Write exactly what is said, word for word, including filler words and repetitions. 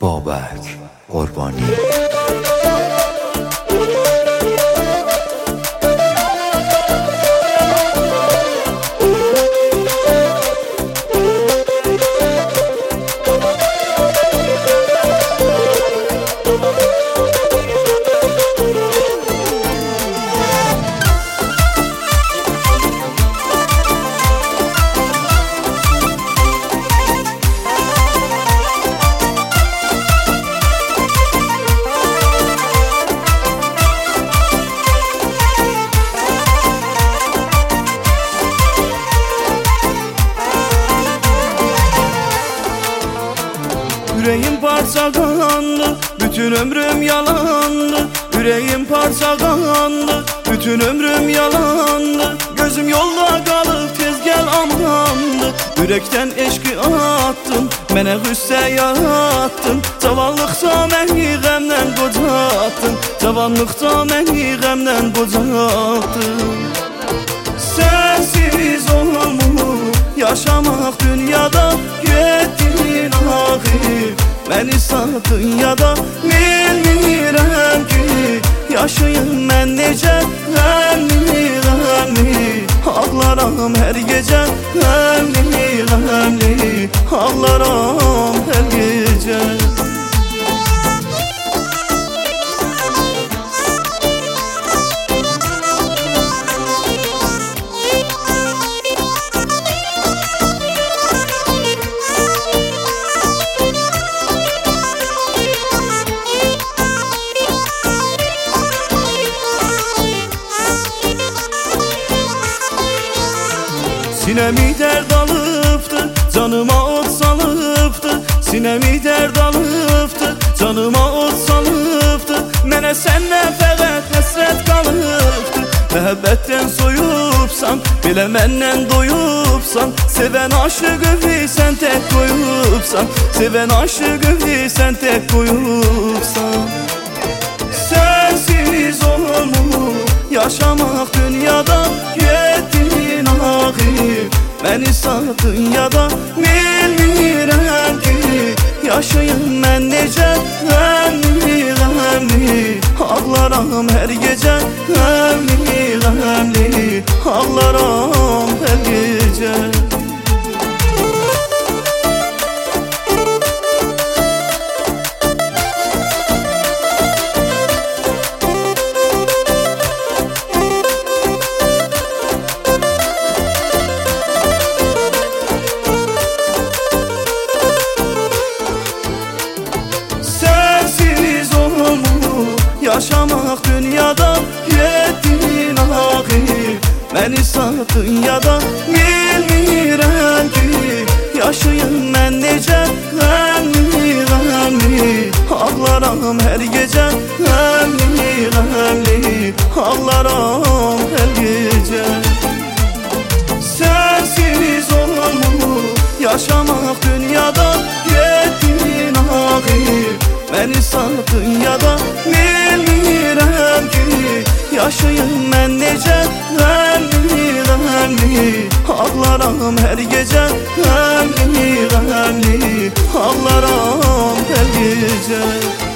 بابک قربانی. Yüreğim parçalandı, bütün ömrüm yalandı. Yüreğim parçalandı, bütün ömrüm yalandı. Gözüm yolda kalıp tez gel amandı. Yürekten eşki attın, mene hüsse yarattın. Cavanlıqda məni qəmdən qocattın, cavanlıqda məni qəmdən qocattın. Sensiz olmur yaşamak dünyada, yettin ahir beni satın ya da bilmirəm ki yaşayım mən necə. Qəmli qəmli ağlaram hər gecə, qəmli qəmli ağlaram hər gecə. Sinemi dərd alıbdı, canıma od salıbdı. Sinemi dərd alıbdı, canıma od salıbdı. Mənə səndən fəqət həsrət qalıbdı. Məhəbbətdən soyubsan, belə məndən doyubsan. Sevən aşıqı sən tək qoyubsan, sevən aşıqı sən tək qoyubsan. Sensiz olmur yaşamak dünyada, yettin ahir beni satın ya da bilmirəm ki yaşayım mən necə. Qəmli qəmli ağlaram hər gecə, qəmli qəmli ağlaram hər gecə. Yaşamak dünyada, yettin ahir beni satın ya da bilmirəm ki yaşayım mən necə. Qəmli qəmli ağlaram hər gecə, qəmli qəmli ağlaram hər gecə. Sensiz olmur yaşamak dünyada, yettin ahir beni satın ya da bilmirəm ki yaşayım mən necə. Qəmli qəmli ağlaram hər gecə, qəmli qəmli ağlaram hər gecə.